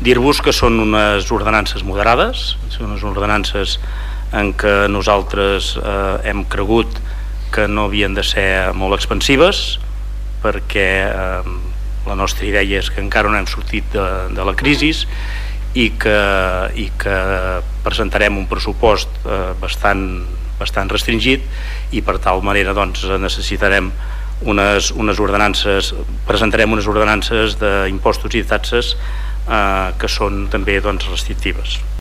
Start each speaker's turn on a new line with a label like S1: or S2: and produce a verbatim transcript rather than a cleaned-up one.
S1: dir-vos que són unes ordenances moderades, són unes ordenances en què nosaltres eh, hem cregut que no havien de ser molt expansives, perquè eh, la nostra idea és que encara no hem sortit de, de la crisi i que, i que presentarem un pressupost eh, bastant, bastant restringit, i per tal manera doncs, necessitarem unes, unes ordenances, presentarem unes ordenances d'impostos i de taxes eh, que són també doncs, restrictives.